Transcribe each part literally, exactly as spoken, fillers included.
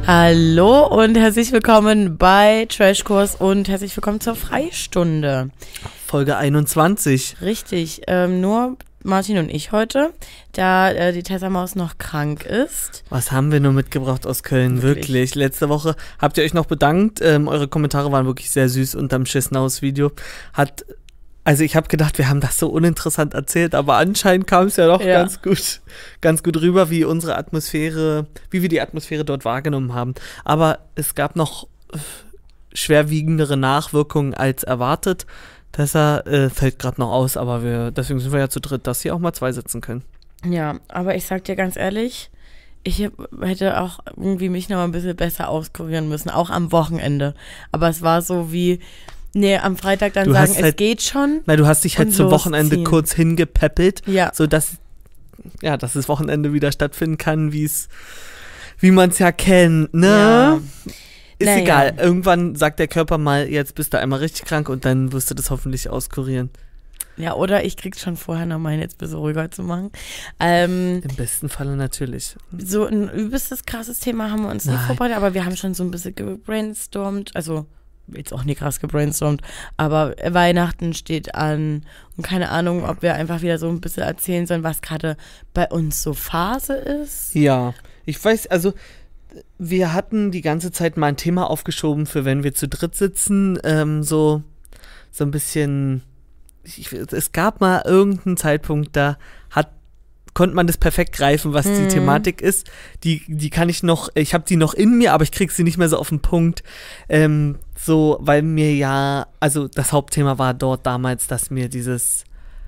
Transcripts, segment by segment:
Hallo und herzlich willkommen bei Trashkurs und herzlich willkommen zur Freistunde. Folge einundzwanzig. Richtig, ähm, nur Martin und ich heute, da äh, die Tessa Maus noch krank ist. Was haben wir nur mitgebracht aus Köln, wirklich? wirklich. Letzte Woche habt ihr euch noch bedankt, ähm, eure Kommentare waren wirklich sehr süß unterm Schissenhaus-Video. Hat, also ich habe gedacht, wir haben das so uninteressant erzählt, aber anscheinend kam es ja doch ja. ganz gut, ganz gut rüber, wie unsere Atmosphäre, wie wir die Atmosphäre dort wahrgenommen haben. Aber es gab noch schwerwiegendere Nachwirkungen als erwartet. Tessa äh, fällt gerade noch aus, aber wir, deswegen sind wir ja zu dritt, dass hier auch mal zwei sitzen können. Ja, aber ich sag dir ganz ehrlich, ich hätte auch irgendwie mich noch mal ein bisschen besser auskurieren müssen, auch am Wochenende. Aber es war so wie, nee, am Freitag dann du sagen, halt, es geht schon. Nein, du hast dich halt zum Wochenende ziehen. kurz hingepäppelt, ja. sodass ja, dass das Wochenende wieder stattfinden kann, wie es, wie man es ja kennt, ne? Ja. Ist naja. egal, irgendwann sagt der Körper mal, jetzt bist du einmal richtig krank und dann wirst du das hoffentlich auskurieren. Ja, oder ich krieg's schon vorher noch mal, jetzt ein bisschen ruhiger zu machen. Ähm, Im besten Falle natürlich. So ein übelstes krasses Thema haben wir uns nicht vorbereitet, aber wir haben schon so ein bisschen gebrainstormt, also jetzt auch nicht krass gebrainstormt, aber Weihnachten steht an und keine Ahnung, ob wir einfach wieder so ein bisschen erzählen sollen, was gerade bei uns so Phase ist. Ja, ich weiß, also wir hatten die ganze Zeit mal ein Thema aufgeschoben, für wenn wir zu dritt sitzen, ähm, so, so ein bisschen, ich, es gab mal irgendeinen Zeitpunkt, da hat, konnte man das perfekt greifen, was mhm. die Thematik ist. Die, die kann ich noch, ich habe die noch in mir, aber ich krieg sie nicht mehr so auf den Punkt. Ähm, so, weil mir ja, also das Hauptthema war dort damals, dass mir dieses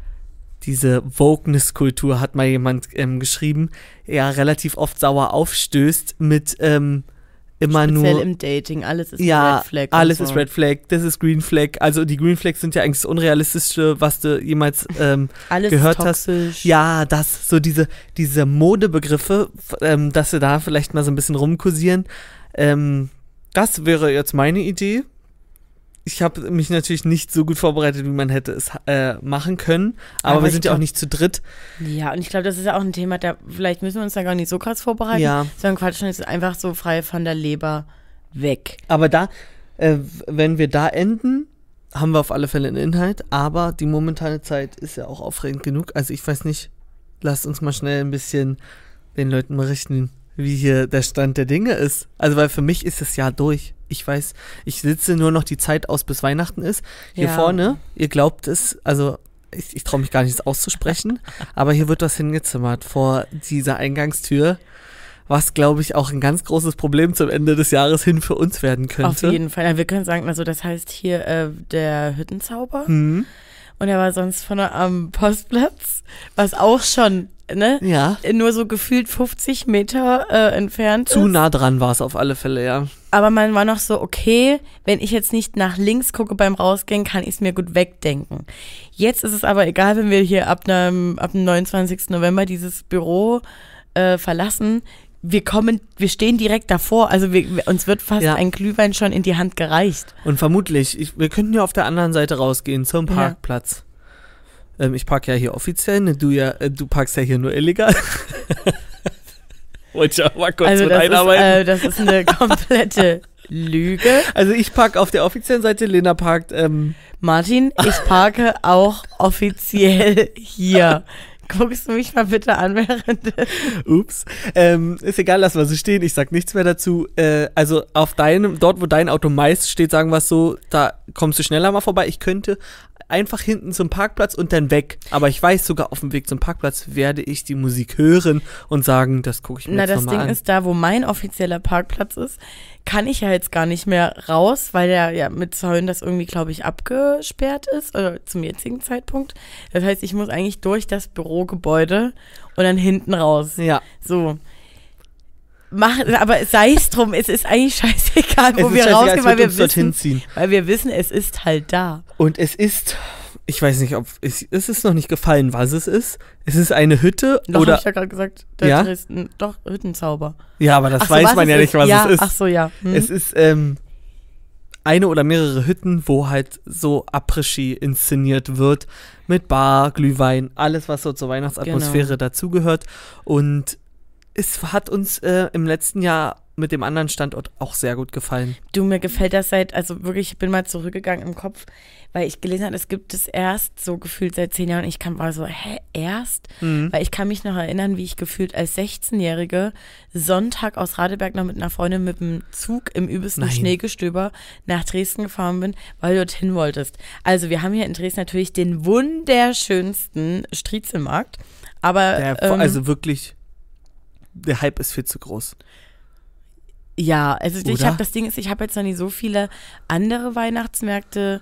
diese Wokeness-Kultur, hat mal jemand ähm, geschrieben, ja relativ oft sauer aufstößt mit ähm, immer Speziell nur... Speziell im Dating, alles ist ja, Red Flag. alles so. ist Red Flag, das ist Green Flag. Also die Green Flags sind ja eigentlich das Unrealistische, was du jemals ähm, alles gehört ist toxisch. hast. Ja, das, so diese, diese Modebegriffe, ähm, dass sie da vielleicht mal so ein bisschen rumkursieren. Ähm, das wäre jetzt meine Idee. Ich habe mich natürlich nicht so gut vorbereitet, wie man hätte es äh, machen können, aber, aber wir sind glaub, ja auch nicht zu dritt. Ja, und ich glaube, das ist ja auch ein Thema, da vielleicht müssen wir uns da gar nicht so krass vorbereiten, ja. sondern quatschen ist einfach so frei von der Leber weg. Aber da, äh, wenn wir da enden, haben wir auf alle Fälle einen Inhalt, aber die momentane Zeit ist ja auch aufregend genug. Also ich weiß nicht, lasst uns mal schnell ein bisschen den Leuten berichten, wie hier der Stand der Dinge ist. Also weil für mich ist das Jahr durch. Ich weiß, ich sitze nur noch die Zeit aus, bis Weihnachten ist. Hier ja. vorne, ihr glaubt es, also ich, ich traue mich gar nicht, es auszusprechen, aber hier wird was hingezimmert vor dieser Eingangstür, was, glaube ich, auch ein ganz großes Problem zum Ende des Jahres hin für uns werden könnte. Auf jeden Fall. Ja, wir können sagen, also das heißt hier äh, der Hüttenzauber mhm. und er war sonst von der, am Postplatz, was auch schon ne? Ja. Nur so gefühlt fünfzig Meter äh, entfernt Zu ist. nah dran war es auf alle Fälle, ja. Aber man war noch so, okay, wenn ich jetzt nicht nach links gucke beim Rausgehen, kann ich es mir gut wegdenken. Jetzt ist es aber egal, wenn wir hier ab, nem, ab dem neunundzwanzigsten November dieses Büro äh, verlassen, wir kommen, wir stehen direkt davor, also wir, uns wird fast ja. ein Glühwein schon in die Hand gereicht. Und vermutlich, ich, wir könnten ja auf der anderen Seite rausgehen, zum Parkplatz. Ja. Ich parke ja hier offiziell, ne? du, ja, du parkst ja hier nur illegal. Wollte ich auch mal kurz also mit das einarbeiten. Ist, äh, das ist eine komplette Lüge. Also ich parke auf der offiziellen Seite, Lena parkt... Ähm Martin, ich parke auch offiziell hier. Guckst du mich mal bitte an, während... Ups. Ähm, ist egal, lass mal so stehen, ich sag nichts mehr dazu. Äh, also auf deinem, dort wo dein Auto meist steht, sagen wir es so, da kommst du schneller mal vorbei. Ich könnte einfach hinten zum Parkplatz und dann weg. Aber ich weiß, sogar auf dem Weg zum Parkplatz werde ich die Musik hören und sagen, das gucke ich mir Na, jetzt nochmal an. Na, das Ding ist, da wo mein offizieller Parkplatz ist, kann ich ja jetzt gar nicht mehr raus, weil der ja mit Zäunen das irgendwie, glaube ich, abgesperrt ist, oder zum jetzigen Zeitpunkt. Das heißt, ich muss eigentlich durch das Bürogebäude und dann hinten raus. Ja. So. Mach, aber sei es drum, es ist eigentlich scheißegal, wo es wir scheißegal, rausgehen, weil wir, wissen, ziehen. weil wir wissen, es ist halt da. Und es ist, ich weiß nicht, ob, es, es ist noch nicht gefallen, was es ist. Es ist eine Hütte doch, oder... Doch, hab ich ja gerade gesagt, der ja? Dresden, doch, Hüttenzauber. Ja, aber das ach so, weiß man ja nicht, was ja, es ist. Ach so, ja. Hm. Es ist, ähm, eine oder mehrere Hütten, wo halt so Après-Ski inszeniert wird. Mit Bar, Glühwein, alles, was so zur Weihnachtsatmosphäre genau. dazugehört. Und es hat uns äh, im letzten Jahr mit dem anderen Standort auch sehr gut gefallen. Du, mir gefällt das seit, also wirklich, ich bin mal zurückgegangen im Kopf, weil ich gelesen habe, es gibt es erst so gefühlt seit zehn Jahren. Ich kann war so, hä, erst? Mhm. Weil ich kann mich noch erinnern, wie ich gefühlt als sechzehnjährige Sonntag aus Radeberg noch mit einer Freundin mit dem Zug im übelsten Nein. Schneegestöber nach Dresden gefahren bin, weil du dorthin wolltest. Also wir haben hier in Dresden natürlich den wunderschönsten Striezelmarkt, aber Der, ähm, also wirklich, der Hype ist viel zu groß. ja, also ich Oder? habe das Ding ist, ich habe jetzt noch nie so viele andere Weihnachtsmärkte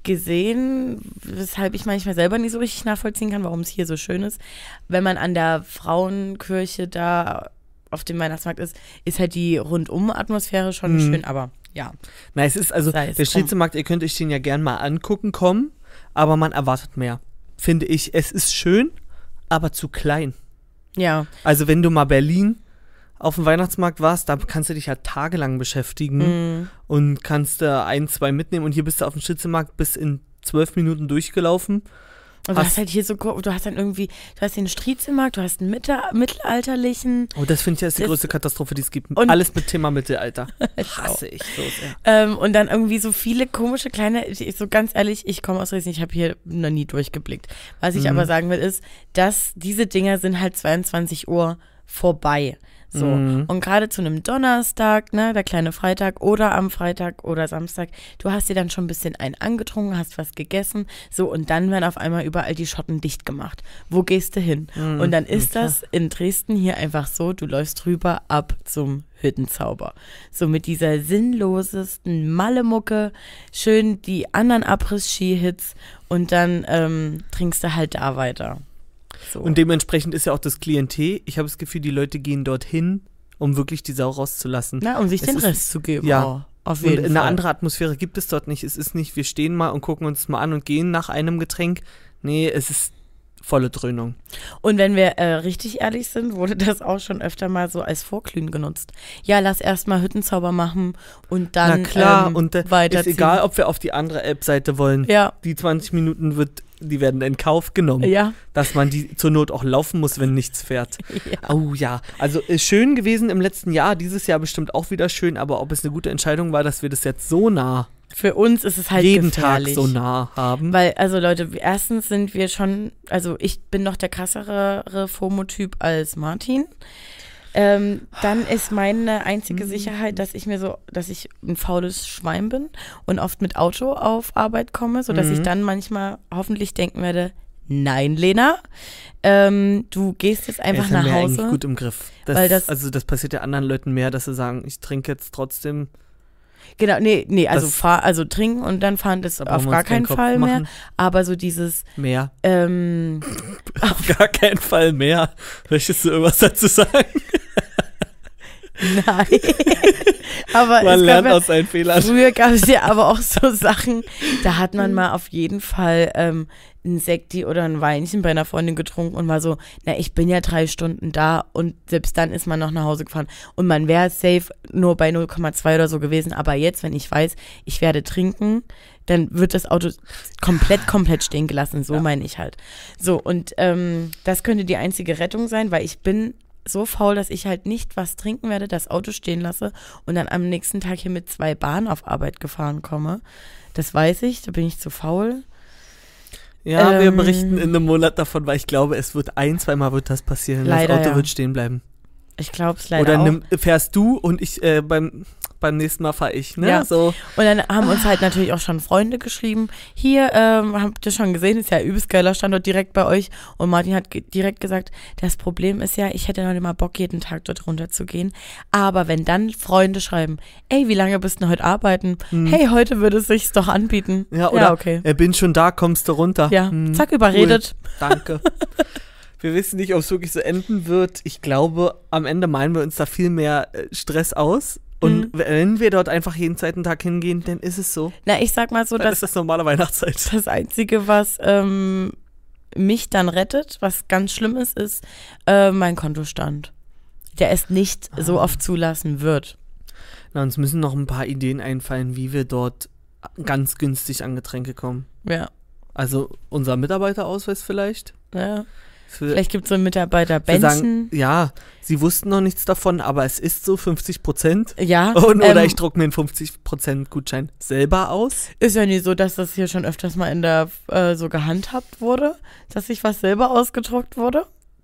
gesehen, weshalb ich manchmal selber nicht so richtig nachvollziehen kann, warum es hier so schön ist. Wenn man an der Frauenkirche da auf dem Weihnachtsmarkt ist, ist halt die Rundum-Atmosphäre schon Mhm. schön, aber ja. Na, es ist also, Sei es der drum. Striezelmarkt, ihr könnt euch den ja gern mal angucken, kommen, aber man erwartet mehr, finde ich. Es ist schön, aber zu klein. Ja, Also wenn du mal Berlin auf dem Weihnachtsmarkt warst, da kannst du dich ja tagelang beschäftigen mhm. und kannst da ein, zwei mitnehmen und hier bist du auf dem Striezelmarkt bis in zwölf Minuten durchgelaufen. Und du hast halt hier so, du hast dann irgendwie, du hast den Striezelmarkt, du hast einen Mitte, mittelalterlichen. Oh, das finde ich ja ist die Das- größte Katastrophe, die es gibt. Und- Alles mit Thema Mittelalter. Ich Hasse ich so sehr. Ähm, und dann irgendwie so viele komische kleine, ich, so ganz ehrlich, ich komme aus Dresden, ich habe hier noch nie durchgeblickt. Was ich Mhm. aber sagen will, ist, dass diese Dinger sind halt zweiundzwanzig Uhr vorbei. So. Mhm. Und gerade zu einem Donnerstag, ne, der kleine Freitag oder am Freitag oder Samstag, du hast dir dann schon ein bisschen einen angetrunken, hast was gegessen, so, und dann werden auf einmal überall die Schotten dicht gemacht. Wo gehst du hin? Mhm. Und dann ist Ja, das in Dresden hier einfach so, du läufst rüber ab zum Hüttenzauber. So mit dieser sinnlosesten Mallemucke, schön die anderen Abriss-Ski-Hits und dann ähm, trinkst du halt da weiter. So. Und dementsprechend ist ja auch das Klientel, ich habe das Gefühl, die Leute gehen dorthin, um wirklich die Sau rauszulassen. Na, um sich Es den ist- Rest zu geben. ja. Oh, auf Und jeden eine Fall. andere Atmosphäre gibt es dort nicht. Es ist nicht, wir stehen mal und gucken uns mal an und gehen nach einem Getränk. Nee, es ist volle Dröhnung. Und wenn wir äh, richtig ehrlich sind, wurde das auch schon öfter mal so als Vorglühen genutzt. Ja, lass erstmal Hüttenzauber machen und dann Na klar, ähm, und äh, ist weiterziehen. egal, ob wir auf die andere App-Seite wollen. Ja, Die zwanzig Minuten wird, die werden in Kauf genommen. ja. Dass man die zur Not auch laufen muss, wenn nichts fährt. Ja. Oh ja, also ist schön gewesen im letzten Jahr, dieses Jahr bestimmt auch wieder schön, aber ob es eine gute Entscheidung war, dass wir das jetzt so nah, Für uns ist es halt jeden gefährlich. Tag so nah haben. Weil, also Leute, erstens sind wir schon, also ich bin noch der krassere FOMO-Typ als Martin. Ähm, dann ist meine einzige Sicherheit, dass ich mir so, dass ich ein faules Schwein bin und oft mit Auto auf Arbeit komme, sodass Mhm. ich dann manchmal hoffentlich denken werde, nein, Lena, ähm, du gehst jetzt einfach das haben nach wir eigentlich Hause. gut im Griff. Das, weil das- also das passiert ja anderen Leuten mehr, dass sie sagen, ich trinke jetzt trotzdem. Genau, nee, nee, also Das- fahr, also trinken und dann fahren das Da brauchen auf wir gar uns keinen keinen Kopf Fall mehr. machen. Aber so dieses, Mehr. ähm, Auf gar keinen Fall mehr. Möchtest du irgendwas dazu sagen? nein. aber Man es lernt gab ja, aus seinen Fehlern. früher gab es ja aber auch so Sachen, da hat man mal auf jeden Fall ähm, ein Sekti oder ein Weinchen bei einer Freundin getrunken und war so, na, ich bin ja drei Stunden da und selbst dann ist man noch nach Hause gefahren und man wäre safe nur bei null Komma zwei oder so gewesen, aber jetzt, wenn ich weiß, ich werde trinken, dann wird das Auto komplett, komplett stehen gelassen, so Ja. meine ich halt. So, und ähm, das könnte die einzige Rettung sein, weil ich bin so faul, dass ich halt nicht was trinken werde, das Auto stehen lasse und dann am nächsten Tag hier mit zwei Bahnen auf Arbeit gefahren komme. Das weiß ich, da bin ich zu faul. Ja, wir Ähm, berichten in einem Monat davon, weil ich glaube, es wird ein, zweimal wird das passieren. Leider, das Auto ja. wird stehen bleiben. Ich glaube es leider Oder auch. nimm, fährst du und ich äh, beim, beim nächsten Mal fahre ich. Ne? Ja. So. Und dann haben uns halt natürlich auch schon Freunde geschrieben. Hier, ähm, habt ihr schon gesehen, ist ja ein übelst geiler Standort direkt bei euch. Und Martin hat ge- direkt gesagt, das Problem ist ja, ich hätte noch nicht mal Bock, jeden Tag dort runter zu gehen. Aber wenn dann Freunde schreiben, ey, wie lange bist du denn heute arbeiten? Hm. Hey, heute würde es sich doch anbieten. Ja, oder okay. äh, bin schon da, kommst du runter. Ja, Hm, zack, überredet. Cool. Danke. Wir wissen nicht, ob es wirklich so enden wird. Ich glaube, am Ende malen wir uns da viel mehr äh, Stress aus. Und Mhm. wenn wir dort einfach jeden zweiten Tag hingehen, dann ist es so. Na, ich sag mal so, Dann dass ist das normale Weihnachtszeit. das Einzige, was ähm, mich dann rettet, was ganz schlimm ist, ist äh, mein Kontostand. Der es nicht so Ah. oft zulassen wird. Na, uns müssen noch ein paar Ideen einfallen, wie wir dort ganz günstig an Getränke kommen. Ja. Also unser Mitarbeiterausweis vielleicht. Ja. Für, Vielleicht gibt es so ein für Mitarbeiterbändchen. sagen, ja, sie wussten noch nichts davon, aber es ist so fünfzig Prozent. Ja. Und, oder ähm, ich drucke mir einen fünfzig Prozent Gutschein selber aus. Ist ja nie so, dass das hier schon öfters mal in der äh, so gehandhabt wurde, dass sich was selber ausgedruckt wurde.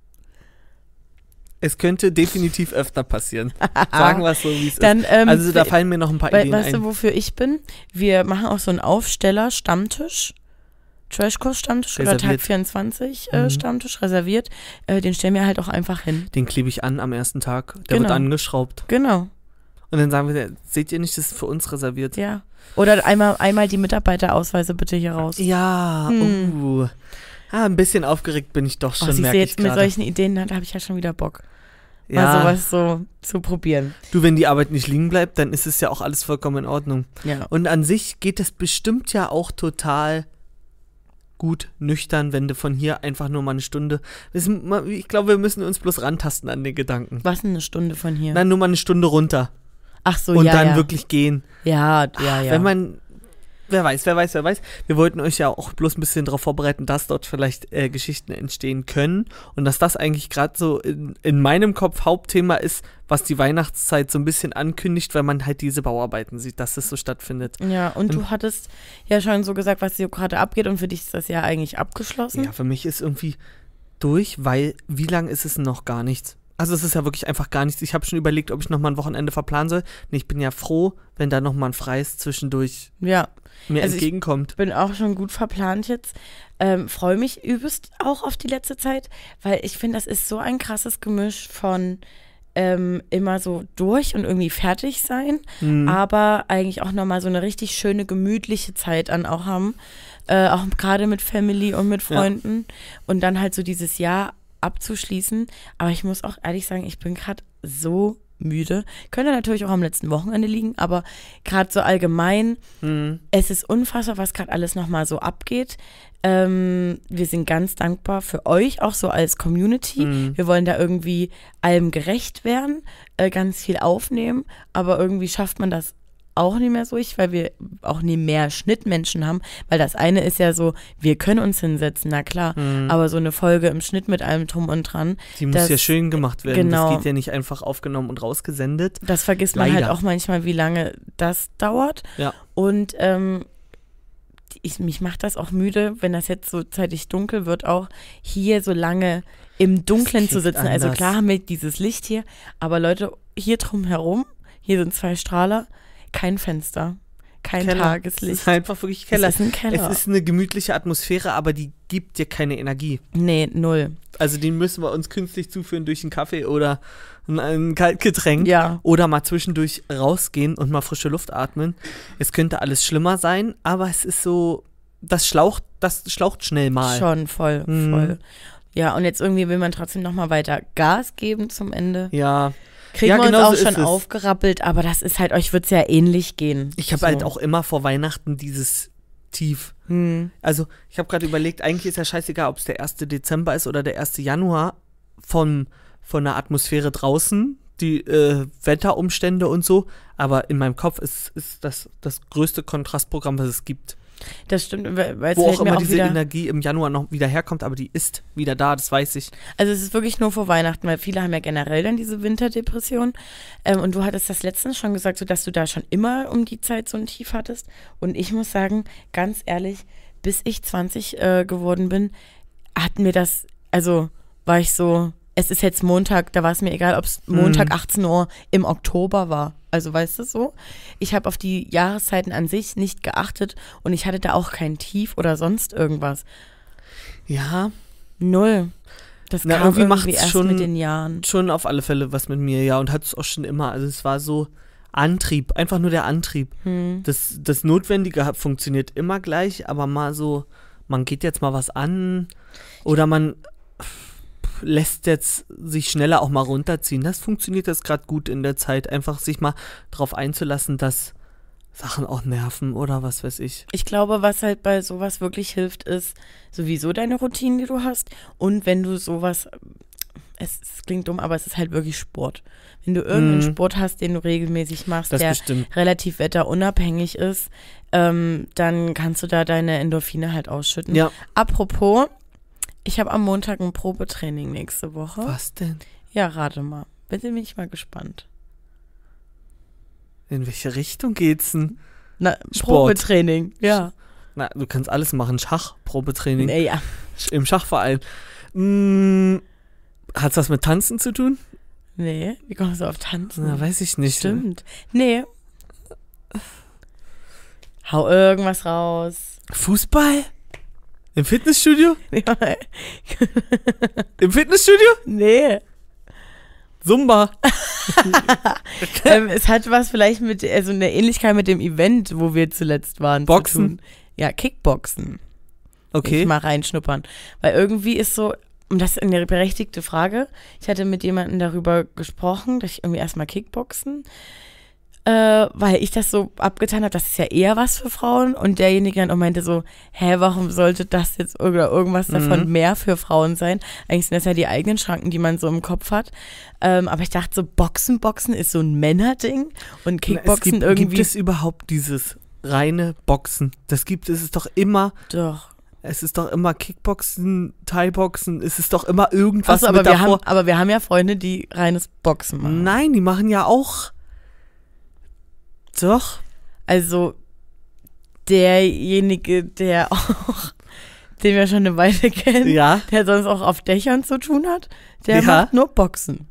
Es könnte definitiv öfter passieren. Sagen wir es so, wie es Dann, ist. ähm, Also da fallen mir noch ein paar we- Ideen weißt ein. du, wofür ich bin? Wir machen auch so einen Aufsteller, Stammtisch. Trashkurs-Stammtisch oder Reserviert. Tag vierundzwanzig äh, Mhm. Stammtisch reserviert. Äh, den stellen wir halt auch einfach hin. Den klebe ich an am ersten Tag. Der Genau. wird angeschraubt. Genau, Und dann sagen wir, seht ihr nicht, das ist für uns reserviert. ja. Oder einmal, einmal die Mitarbeiterausweise bitte hier raus. Ja, Hm. uh. Ah, ein bisschen aufgeregt bin ich doch Oh, schon, siehst du, merke ich jetzt mit gerade. solchen Ideen, da habe ich ja schon wieder Bock, mal Ja, sowas so zu probieren. du, wenn die Arbeit nicht liegen bleibt, dann ist es ja auch alles vollkommen in Ordnung. Ja. Und an sich geht es bestimmt ja auch total gut nüchtern, wenn du von hier einfach nur mal eine Stunde. Ich glaube, wir müssen uns bloß rantasten an den Gedanken. Was denn eine Stunde von hier? Nein, nur mal eine Stunde runter Ach so, und ja, dann ja. wirklich gehen. Ja, ja, ja. Wenn man, wer weiß, wer weiß, wer weiß. Wir wollten euch ja auch bloß ein bisschen darauf vorbereiten, dass dort vielleicht äh, Geschichten entstehen können und dass das eigentlich gerade so in, in meinem Kopf Hauptthema ist, was die Weihnachtszeit so ein bisschen ankündigt, weil man halt diese Bauarbeiten sieht, dass das so stattfindet. Ja, und Ähm, du hattest ja schon so gesagt, was hier gerade abgeht und für dich ist das ja eigentlich abgeschlossen. Ja, für mich ist irgendwie durch, weil wie lange ist es denn noch gar nichts? Also es ist ja wirklich einfach gar nichts. Ich habe schon überlegt, ob ich noch mal ein Wochenende verplanen soll. Nee, ich bin ja froh, wenn da noch mal ein freies zwischendurch Ja, mir Also ich- entgegenkommt. bin auch schon gut verplant jetzt. Ähm, freue mich übelst auch auf die letzte Zeit, weil ich finde, das ist so ein krasses Gemisch von ähm, immer so durch und irgendwie fertig sein, Mhm. aber eigentlich auch nochmal so eine richtig schöne, gemütliche Zeit dann auch haben. Äh, auch gerade mit Family und mit Ja. Freunden. Und dann halt so dieses Jahr abzuschließen. Aber ich muss auch ehrlich sagen, ich bin gerade so müde. Könnte natürlich auch am letzten Wochenende liegen, aber gerade so allgemein, Mhm. es ist unfassbar, was gerade alles nochmal so abgeht. Ähm, wir sind ganz dankbar für euch, auch so als Community. Mhm. Wir wollen da irgendwie allem gerecht werden, äh, ganz viel aufnehmen, aber irgendwie schafft man das auch nicht mehr so, ich, weil wir auch nie mehr Schnittmenschen haben, weil das eine ist ja so, wir können uns hinsetzen, na klar, Mhm. aber so eine Folge im Schnitt mit allem drum und dran, Die muss das- ja schön gemacht werden. genau. Das geht ja nicht einfach aufgenommen und rausgesendet. das vergisst man Leider. halt auch manchmal, wie lange das dauert. Ja. Und ähm, ich, mich macht das auch müde, wenn das jetzt so zeitig dunkel wird, auch hier so lange im Dunklen Das zu klingt sitzen. Also anders. klar haben wir dieses Licht hier, aber Leute, hier drum herum, hier sind zwei Strahler, kein Fenster, kein Keller. Es Tageslicht. ist einfach wirklich Keller. Es ist ein Keller. Es ist eine gemütliche Atmosphäre, aber die gibt dir keine Energie. Nee, null. Also den müssen wir uns künstlich zuführen durch einen Kaffee oder ein, ein Kaltgetränk. Ja. Oder mal zwischendurch rausgehen und mal frische Luft atmen. Es könnte alles schlimmer sein, aber es ist so, das schlaucht, das schlaucht schnell mal. Schon, voll, Mhm. voll. Ja, und jetzt irgendwie will man trotzdem nochmal weiter Gas geben zum Ende. Ja. Kriegen Ja, wir uns genau auch so schon ist es. aufgerappelt, aber das ist halt, euch wird es ja ähnlich gehen. Ich habe So. halt auch immer vor Weihnachten dieses Tief. Hm. Also ich habe gerade überlegt, eigentlich ist ja scheißegal, ob es der erste Dezember ist oder der erste Januar vom, von der Atmosphäre draußen, die äh, Wetterumstände und so, aber in meinem Kopf ist, ist das das größte Kontrastprogramm, was es gibt. Das stimmt, weil weil es Wo fällt auch mir immer auch diese wieder, Energie im Januar noch wieder herkommt, aber die ist wieder da, das weiß ich. also es ist wirklich nur vor Weihnachten, weil viele haben ja generell dann diese Winterdepression. Ähm, und du hattest das letztens schon gesagt, so dass du da schon immer um die Zeit so ein Tief hattest. Und ich muss sagen, ganz ehrlich, bis ich zwanzig äh, geworden bin, hat mir das, also war ich so, es ist jetzt Montag, da war es mir egal, ob es Montag Mhm. achtzehn Uhr im Oktober war. Also weißt du so? Ich habe auf die Jahreszeiten an sich nicht geachtet und ich hatte da auch kein Tief oder sonst irgendwas. Ja, Null. Das Na, kam irgendwie irgendwie, macht's erst schon- mit den Jahren. schon auf alle Fälle was mit mir, ja, und hat es auch schon immer. Also es war so Antrieb, einfach nur der Antrieb. Hm. Das, das Notwendige hat, funktioniert immer gleich, aber mal so, man geht jetzt mal was an oder man lässt jetzt sich schneller auch mal runterziehen. Das funktioniert jetzt gerade gut in der Zeit, einfach sich mal drauf einzulassen, dass Sachen auch nerven oder was weiß ich. Ich glaube, was halt bei sowas wirklich hilft, ist sowieso deine Routinen, die du hast. Und wenn du sowas, es, es klingt dumm, aber es ist halt wirklich Sport. Wenn du irgendeinen Mhm. Sport hast, den du regelmäßig machst, Das der bestimmt. relativ wetterunabhängig ist, ähm, dann kannst du da deine Endorphine halt ausschütten. Ja, Apropos, Ich habe am Montag ein Probetraining nächste Woche. Was denn? Ja, rate mal. Bitte bin ich mal gespannt. In welche Richtung geht's denn? Na, Sport. Probetraining, ja. Na, du kannst alles machen. Schach, Probetraining. Nee, ja. Im Schachverein. Hm, hat's was mit Tanzen zu tun? Nee, wie kommst du auf Tanzen? Na, weiß ich nicht. Stimmt. Nee. Hau irgendwas raus. Fußball? Im Fitnessstudio? Ja. Im Fitnessstudio? Nee. Zumba. ähm, es hat was vielleicht mit, also eine Ähnlichkeit mit dem Event, wo wir zuletzt waren. Boxen? Zu tun. Ja, Kickboxen. Okay. Ich mal reinschnuppern. Weil irgendwie ist so, und das ist eine berechtigte Frage, ich hatte mit jemandem darüber gesprochen, dass ich irgendwie erstmal Kickboxen, äh, weil ich das so abgetan habe, das ist ja eher was für Frauen, und derjenige dann auch meinte so, hä, warum sollte das jetzt oder irgendwas davon Mhm. mehr für Frauen sein? Eigentlich sind das ja die eigenen Schranken, die man so im Kopf hat. Ähm, aber ich dachte so, Boxen, Boxen ist so ein Männerding und Kickboxen es gibt, irgendwie. Gibt es überhaupt dieses reine Boxen? Das gibt es, ist doch immer, Doch. es ist doch immer Kickboxen, Thai-Boxen, es ist doch immer irgendwas Achso, aber mit wir davor. haben, aber wir haben ja Freunde, die reines Boxen machen. Nein, die machen ja auch. Doch. Also derjenige, der auch, den wir schon eine Weile kennen, Ja. der sonst auch auf Dächern zu tun hat, der Ja. macht nur Boxen.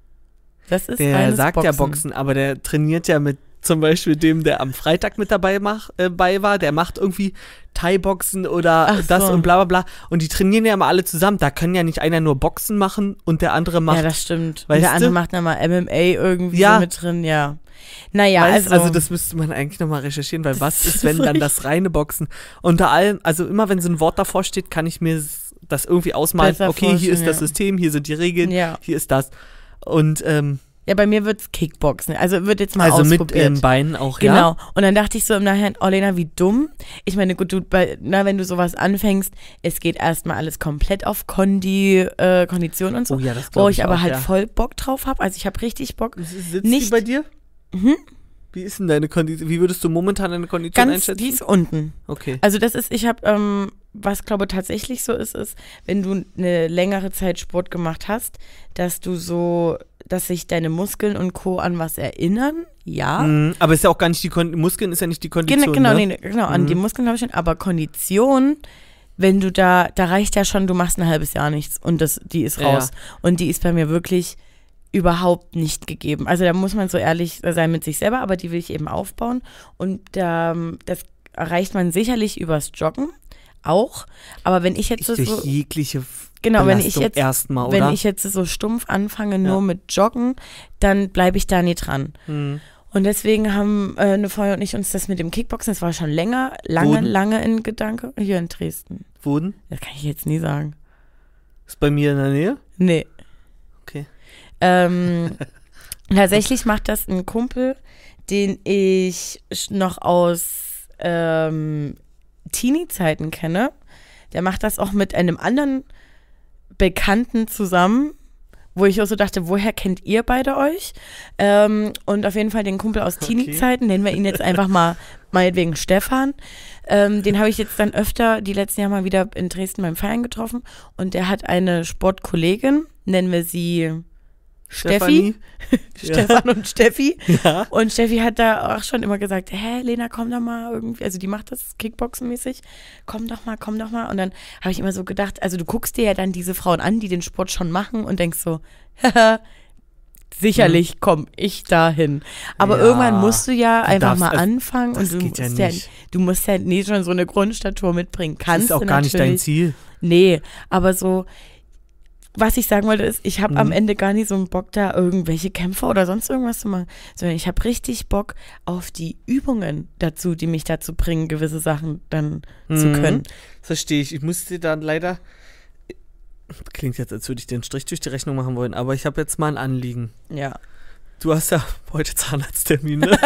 Das ist Der reines sagt Boxen. ja Boxen, aber der trainiert ja mit zum Beispiel dem, der am Freitag mit dabei mach, äh, bei war, der macht irgendwie Thai-Boxen oder Ach das so. und bla bla bla. Und die trainieren ja immer alle zusammen. Da kann ja nicht einer nur Boxen machen und der andere macht. Ja, das stimmt. weißt Und der andere du? macht nochmal M M A irgendwie Ja. so mit drin, ja. Naja, Weißt, also, also das müsste man eigentlich nochmal recherchieren, weil was Das ist, wenn ist dann das reine Boxen unter allem, also immer wenn so ein Wort davor steht, kann ich mir das irgendwie ausmalen, Besser okay, hier ist vorstellen, das ja. System, hier sind die Regeln, ja. hier ist das. Und ähm, Ja, bei mir wird's Kickboxen. Also wird jetzt mal also mit ausprobiert. ähm, Beinen auch, Genau. ja? Und dann dachte ich so im Nachhinein, oh Lena, wie dumm. Ich meine, gut, du, bei, na, wenn du sowas anfängst, es geht erstmal alles komplett auf Kondi, äh, Kondition und so. Oh ja, das glaub wo ich, ich aber auch, halt ja. voll Bock drauf habe. Also ich habe richtig Bock. Sitzt Nicht- die bei dir? Mhm. Wie ist denn deine Kondition? Wie würdest du momentan deine Kondition Ganz, einschätzen? die ist unten. Okay. Also das ist, ich habe, ähm, was glaube tatsächlich so ist, ist, wenn du eine längere Zeit Sport gemacht hast, dass du so, dass sich deine Muskeln und Co. an was erinnern, ja. Mhm, aber ist ja auch gar nicht die Kon Muskeln, ist ja nicht die Kondition, Genau, genau, ne? nee, genau, an Mhm. die Muskeln glaube ich schon, aber Kondition, wenn du da, da reicht ja schon, du machst ein halbes Jahr nichts und das, die ist Ja, raus. Und die ist bei mir wirklich überhaupt nicht gegeben. Also da muss man so ehrlich sein mit sich selber, aber die will ich eben aufbauen. Und ähm, das erreicht man sicherlich übers Joggen auch. Aber wenn ich jetzt so, Durch jegliche genau, wenn ich Belastung jetzt, erstmal, wenn oder? ich jetzt so stumpf anfange, nur Ja. mit Joggen, dann bleibe ich da nie dran. Mhm. Und deswegen haben äh, eine Freundin und ich uns das mit dem Kickboxen, das war schon länger, lange, Wohin? lange in Gedanke, hier in Dresden. Wohnen? Das kann ich jetzt nie sagen. Ist bei mir in der Nähe? Nee. Okay. Ähm, tatsächlich macht das ein Kumpel, den ich sch- noch aus ähm, Teenie-Zeiten kenne. Der macht das auch mit einem anderen Bekannten zusammen, wo ich auch so dachte, woher kennt ihr beide euch? Ähm, und auf jeden Fall den Kumpel aus Okay. Teenie-Zeiten, nennen wir ihn jetzt einfach mal meinetwegen Stefan. Ähm, den habe ich jetzt dann öfter die letzten Jahre mal wieder in Dresden beim Feiern getroffen. Und der hat eine Sportkollegin, nennen wir sie Steffi. Stefan und Steffi. Ja. Und Steffi hat da auch schon immer gesagt, hä, Lena, komm doch mal irgendwie, also die macht das Kickboxen-mäßig, komm doch mal, komm doch mal. Und dann habe ich immer so gedacht, also du guckst dir ja dann diese Frauen an, die den Sport schon machen und denkst so, haha, sicherlich Mhm. komme ich dahin. Aber Ja, irgendwann musst du ja du einfach darfst- mal also, anfangen das und du geht ja musst ja, nicht. du musst ja nie schon so eine Grundstatur mitbringen. Das Kannst ist auch du gar nicht dein natürlich. Ziel. Nee, aber so, was ich sagen wollte ist, ich habe Mhm. am Ende gar nicht so einen Bock, da irgendwelche Kämpfe oder sonst irgendwas zu machen, sondern ich habe richtig Bock auf die Übungen dazu, die mich dazu bringen, gewisse Sachen dann zu Mhm. können. Verstehe ich. Ich musste dann leider, klingt jetzt, als würde ich den Strich durch die Rechnung machen wollen, aber ich habe jetzt mal ein Anliegen. Ja. Du hast ja heute Zahnarzttermin, ne?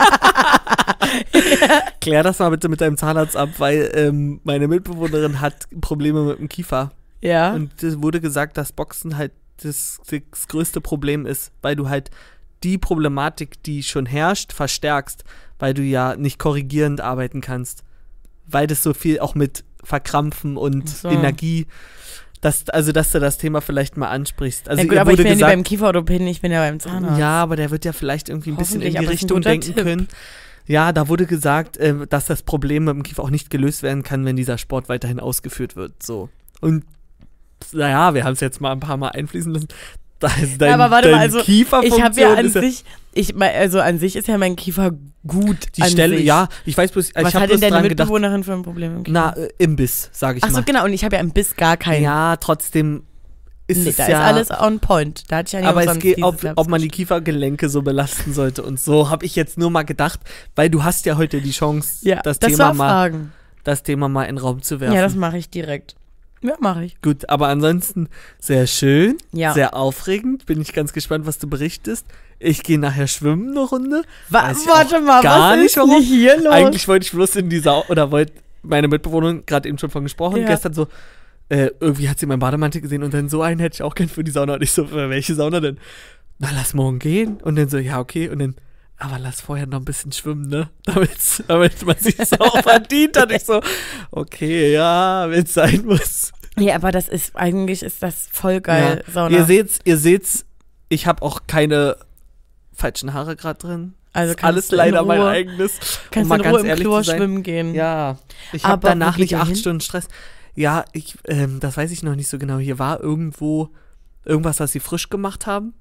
Klär das mal bitte mit deinem Zahnarzt ab, weil ähm, meine Mitbewohnerin hat Probleme mit dem Kiefer. Ja. Und es wurde gesagt, dass Boxen halt das, das größte Problem ist, weil du halt die Problematik, die schon herrscht, verstärkst, weil du ja nicht korrigierend arbeiten kannst. Weil das so viel auch mit Verkrampfen und Ach so. Energie, dass, also, dass du das Thema vielleicht mal ansprichst. Also, ja gut, ihr aber wurde ich bin gesagt, ja nicht beim Kieferorthopäden, ich bin ja beim Zahnarzt. ja, aber der wird ja vielleicht irgendwie ein bisschen in die Hoffentlich, aber ist ein Richtung guter denken Tipp. können. Ja, da wurde gesagt, äh, dass das Problem mit dem Kiefer auch nicht gelöst werden kann, wenn dieser Sport weiterhin ausgeführt wird. So. Und naja, wir haben es jetzt mal ein paar Mal einfließen lassen. Da ist dein, Ja, aber warte dein mal, also Kieferfunktion ich habe ja an ist sich, ich, mein, also an sich ist ja mein Kiefer gut. die an Stelle, sich. ja, ich weiß bloß, ich Was habe hat bloß denn deine dran gedacht, Mitbewohnerin für ein Problem im Kiefer? na, äh, Imbiss, sage ich Ach so, mal. genau, und ich habe ja im Biss gar keinen. Ja, trotzdem ist nee, es da ja, ist alles on point. Da hatte ich ja nicht aber es umsonst geht, dieses ob, Herbst ob man die geschickt. Kiefergelenke so belasten sollte und so, habe ich jetzt nur mal gedacht, weil du hast ja heute die Chance, Ja, das, das Thema war mal, Fragen. das Thema mal in den Raum zu werfen. Ja, das mache ich direkt. Ja, mache ich. Gut, aber ansonsten sehr schön, Ja. sehr aufregend. Bin ich ganz gespannt, was du berichtest. Ich gehe nachher schwimmen eine Runde. Wa Weiß ich warte auch mal, gar was nicht, ist warum. denn hier los? Eigentlich wollte ich bloß in die Sau, oder wollte meine Mitbewohnerin gerade eben schon von gesprochen, Ja. gestern so, äh, irgendwie hat sie meinen Bademantel gesehen und dann so einen hätte ich auch gern für die Sauna. Und ich so, für welche Sauna denn? Na, lass morgen gehen. Und dann so, ja, okay. Und dann, aber lass vorher noch ein bisschen schwimmen, ne? Damit, damit man sich so auch verdient hat. Ich so, okay, ja, wenn es sein muss. Ja, aber das ist, eigentlich ist das voll geil, Ja. Sauna. Ihr seht's, ihr seht's, ich habe auch keine falschen Haare gerade drin. Also Ist kannst alles du in leider mein Ruhe- eigenes. Kannst um du mal in Ruhe ganz im ehrlich Chlor zu sein. schwimmen gehen. Ja, ich habe Aber wo danach geht nicht ihr acht hin? Stunden Stress. Ja, ich, ähm, das weiß ich noch nicht so genau. Hier war irgendwo irgendwas, was sie frisch gemacht haben.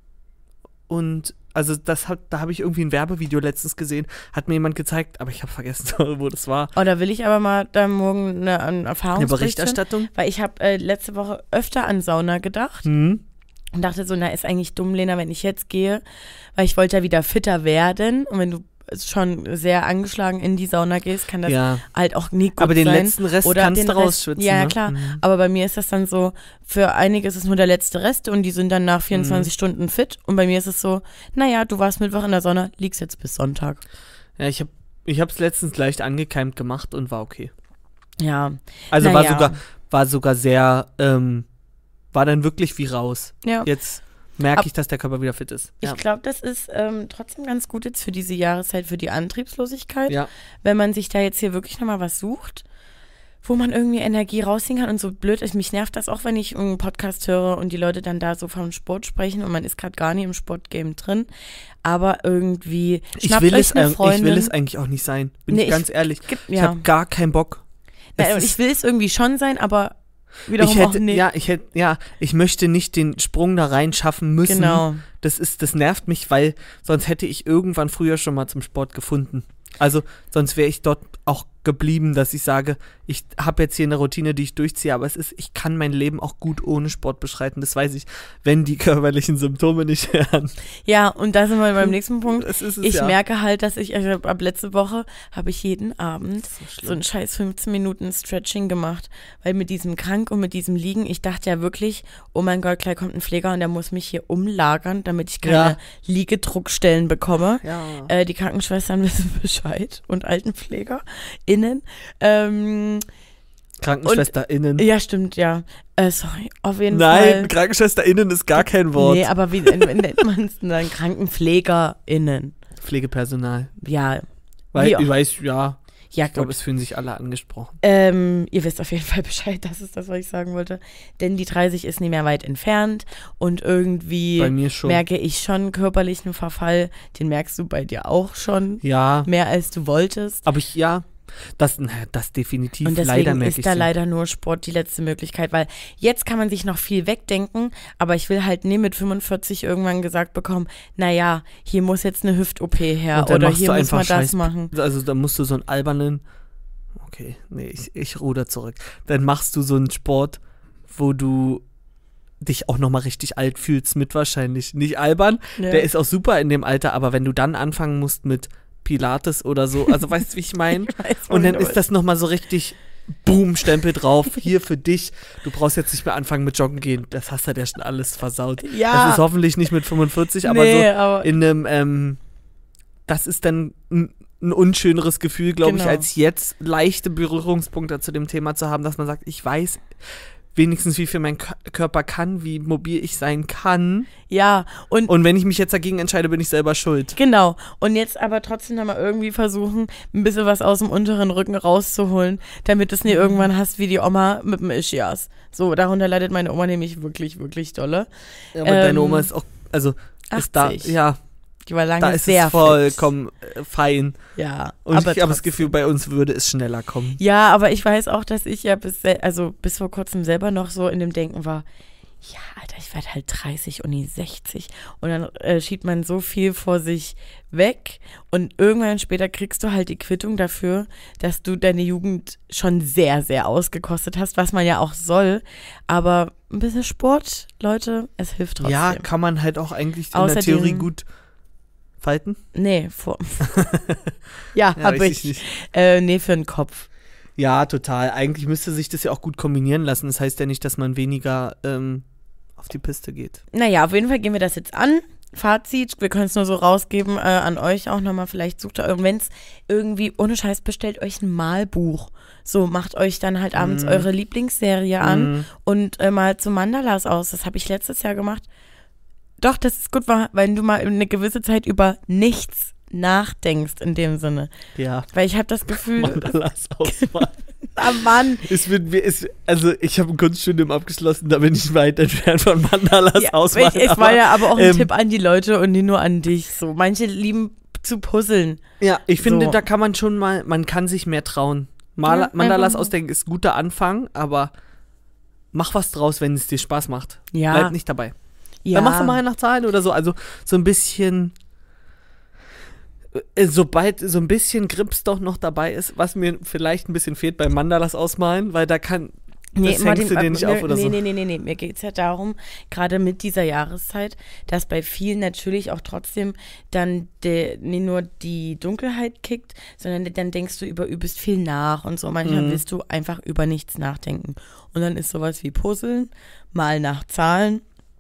Und also das hat, da habe ich irgendwie ein Werbevideo letztens gesehen, hat mir jemand gezeigt, aber ich habe vergessen, wo das war. Oh, da will ich aber mal da morgen eine, eine Eine Erfahrungsbericht hören, Berichterstattung. weil ich habe äh, letzte Woche öfter an Sauna gedacht Hm. und dachte so, na, ist eigentlich dumm, Lena, wenn ich jetzt gehe, weil ich wollte ja wieder fitter werden und wenn du schon sehr angeschlagen in die Sauna gehst, kann das Ja, halt auch nie gut aber den sein. letzten Rest Oder kannst den du Rest- rausschwitzen. Ja, ja, ne? klar. Mhm. Aber bei mir ist das dann so, für einige ist es nur der letzte Rest und die sind dann nach vierundzwanzig Mhm. Stunden fit. Und bei mir ist es so, naja, du warst Mittwoch in der Sonne, liegst jetzt bis Sonntag. Ja, ich habe ich hab's letztens leicht angekeimt gemacht und war okay. Ja, Also Na war ja. sogar war sogar sehr ähm, war dann wirklich wie raus. ja. Jetzt merke Ab- ich, dass der Körper wieder fit ist. Ja. Ich glaube, das ist ähm, trotzdem ganz gut jetzt für diese Jahreszeit, für die Antriebslosigkeit, ja. wenn man sich da jetzt hier wirklich nochmal was sucht, wo man irgendwie Energie rausziehen kann und so blöd ist. Mich nervt das auch, wenn ich einen Podcast höre und die Leute dann da so vom Sport sprechen und man ist gerade gar nicht im Sportgame drin, aber irgendwie Ich schnappt will, euch es, eine äh, ich Freundin. will es eigentlich auch nicht sein. Bin Nee, ich ganz ehrlich. Gibt, Ich ja. habe gar keinen Bock. Es Nein, und ist- ich will es irgendwie schon sein, aber wiederum ich hätte, auch nicht. ja, ich hätte, ja, ich möchte nicht den Sprung da rein schaffen müssen. Genau. Das ist, das nervt mich, weil sonst hätte ich irgendwann früher schon mal zum Sport gefunden. Also sonst wäre ich dort auch geblieben, dass ich sage, ich habe jetzt hier eine Routine, die ich durchziehe, aber es ist, ich kann mein Leben auch gut ohne Sport beschreiten. Das weiß ich, wenn die körperlichen Symptome nicht hören. Ja, und da sind wir beim nächsten Punkt. Das ist es Ich ja. merke halt, dass ich, also ab letzte Woche habe ich jeden Abend So schlimm. so ein scheiß fünfzehn Minuten Stretching gemacht, weil mit diesem Krank und mit diesem Liegen, ich dachte ja wirklich, oh mein Gott, gleich kommt ein Pfleger und der muss mich hier umlagern, damit ich keine Ja. Liegedruckstellen bekomme. Ja. Äh, die Krankenschwestern wissen Bescheid und AltenpflegerInnen. Ähm, KrankenschwesterInnen. ja, stimmt, ja. Äh, sorry, auf jeden Nein, Fall. KrankenschwesterInnen ist gar kein Wort. Nee, aber wie, wie nennt man es denn dann? KrankenpflegerInnen. Pflegepersonal. Ja, Weil, Wie auch- ich weiß, ja, ja ich glaube, gut. es fühlen sich alle angesprochen. Ähm, ihr wisst auf jeden Fall Bescheid, das ist das, was ich sagen wollte. Denn die dreißig ist nicht mehr weit entfernt und irgendwie Bei mir schon. merke ich schon körperlichen Verfall. Den merkst du bei dir auch schon. Ja, Mehr als du wolltest. aber ich, ja, das, na, das definitiv, Und leider deswegen merke ist ich da so. leider nur Sport die letzte Möglichkeit, weil jetzt kann man sich noch viel wegdenken, aber ich will halt nie mit fünfundvierzig irgendwann gesagt bekommen, naja, hier muss jetzt eine Hüft-O P her Und dann oder machst hier du muss man einfach das Scheiß- machen. Also da musst du so einen albernen, okay, nee, ich, ich ruder zurück. Dann machst du so einen Sport, wo du dich auch nochmal richtig alt fühlst mit wahrscheinlich. Nicht albern, Ja. der ist auch super in dem Alter, aber wenn du dann anfangen musst mit Pilates oder so, also weißt du, wie ich meine? Ich weiß, Und dann wohin du ist das nochmal so richtig, boom, Stempel drauf, hier für dich. Du brauchst jetzt nicht mehr anfangen mit Joggen gehen, das hast du ja schon alles versaut. Ja. Das ist hoffentlich nicht mit fünfundvierzig, aber nee, so aber in einem, ähm, das ist dann ein, ein unschöneres Gefühl, glaube ich, Genau. als jetzt leichte Berührungspunkte zu dem Thema zu haben, dass man sagt, ich weiß, wenigstens wie viel mein K- Körper kann, wie mobil ich sein kann. Ja, und, Und wenn ich mich jetzt dagegen entscheide, bin ich selber schuld. genau. Und jetzt aber trotzdem nochmal irgendwie versuchen, ein bisschen was aus dem unteren Rücken rauszuholen, damit du es nie Mhm. irgendwann hast wie die Oma mit dem Ischias. So, darunter leidet meine Oma nämlich wirklich, wirklich dolle. Ja, aber Ähm, deine Oma ist auch, also ist da, achtzig. ja, Die war lange da ist sehr es vollkommen äh, fein. fit. Ja, Und ich habe das trotzdem. Gefühl, bei uns würde es schneller kommen. Ja, aber ich weiß auch, dass ich ja bis, sel- also bis vor kurzem selber noch so in dem Denken war, ja, Alter, ich werde halt dreißig und nie sechzig. Und dann äh, schiebt man so viel vor sich weg und irgendwann später kriegst du halt die Quittung dafür, dass du deine Jugend schon sehr, sehr ausgekostet hast, was man ja auch soll. Aber ein bisschen Sport, Leute, es hilft trotzdem. Ja, kann man halt auch eigentlich in der Außerdem- Theorie gut falten. Nee, vor. ja, Ja, hab weiß ich. nicht. Äh, nee, für den Kopf. Ja, total. Eigentlich müsste sich das ja auch gut kombinieren lassen. Das heißt ja nicht, dass man weniger ähm, auf die Piste geht. Naja, auf jeden Fall gehen wir das jetzt an. Fazit, wir können es nur so rausgeben äh, an euch auch nochmal. Vielleicht sucht ihr, wenn es irgendwie, ohne Scheiß, bestellt euch ein Malbuch. So, macht euch dann halt abends Mhm. eure Lieblingsserie an Mhm. und äh, mal zu Mandalas aus. Das habe ich letztes Jahr gemacht. Doch, das ist gut, wa- wenn du mal eine gewisse Zeit über nichts nachdenkst in dem Sinne. Ja. Weil ich habe das Gefühl, Mandalas ausmalen. ah Mann, Es wird mir, es, also ich habe ein Kunststudium abgeschlossen, da bin ich weit entfernt von Mandalas ja, ausmalen. ich, es war ja aber auch ein ähm, Tipp an die Leute und nicht nur an dich. So, manche lieben zu puzzeln. Ja, ich finde, So. da kann man schon mal, man kann sich mehr trauen. Mal, Ja, Mandalas einfach- ausdenken ist ein guter Anfang, aber mach was draus, wenn es dir Spaß macht. Ja. Bleib nicht dabei. Ja. Dann machst du mal nach Zahlen oder so. Also so ein bisschen, äh, sobald so ein bisschen Grips doch noch dabei ist, was mir vielleicht ein bisschen fehlt beim Mandalas ausmalen, weil da kann, das hängst du dir nicht äh, auf oder nee, so. Nee, nee, nee, nee. Mir geht es ja darum, gerade mit dieser Jahreszeit, dass bei vielen natürlich auch trotzdem dann de, nicht nur die Dunkelheit kickt, sondern dann denkst du über übelst viel nach und so. Manchmal Mhm. willst du einfach über nichts nachdenken. Und dann ist sowas wie Puzzeln, mal nach Zahlen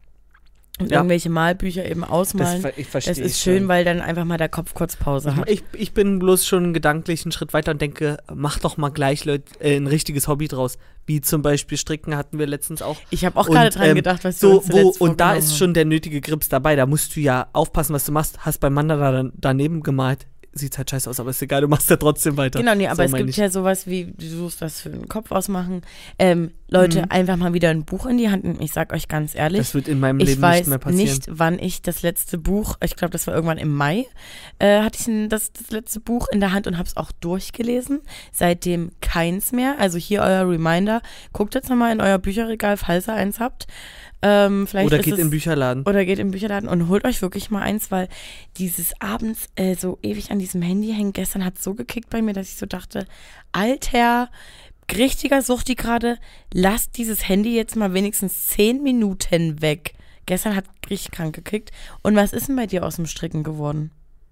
und Ja. irgendwelche Malbücher eben Das, ausmalen. ver- ich verstehe Das ist ich schön, schon. weil dann einfach mal der Kopf kurz Pause hat. Ich, ich bin bloß schon gedanklich einen Schritt weiter und denke, mach doch mal gleich Leut, äh, ein richtiges Hobby draus. Wie zum Beispiel Stricken hatten wir letztens auch. Ich habe auch Und, gerade dran ähm, gedacht, was du So, uns wo, zuletzt und da vorgenommen ist hast. schon der nötige Grips dabei. Da musst du ja aufpassen, was du machst. Hast beim Mandala dann daneben gemalt. Sieht halt scheiße aus, aber ist egal, du machst ja trotzdem weiter. Genau, nee, aber so es mein gibt ich. ja sowas wie, du suchst was für den Kopf ausmachen. Ähm, Leute, Mhm. einfach mal wieder ein Buch in die Hand nehmen. Ich sag euch ganz ehrlich, Das wird in meinem ich Leben weiß nicht mehr passieren. nicht, wann ich das letzte Buch, ich glaube, das war irgendwann im Mai, äh, hatte ich ein, das, das letzte Buch in der Hand und habe es auch durchgelesen. Seitdem keins mehr. Also hier euer Reminder. Guckt jetzt nochmal in euer Bücherregal, falls ihr eins habt. Ähm, vielleicht Oder ist geht es, in den Bücherladen. Oder geht im Bücherladen und holt euch wirklich mal eins, weil dieses abends äh, so ewig an diesem Handy hängen, gestern hat so gekickt bei mir, dass ich so dachte, Alter, richtiger Suchti gerade, lasst dieses Handy jetzt mal wenigstens zehn Minuten weg. Gestern hat richtig krank gekickt. Und was ist denn bei dir aus dem Stricken geworden?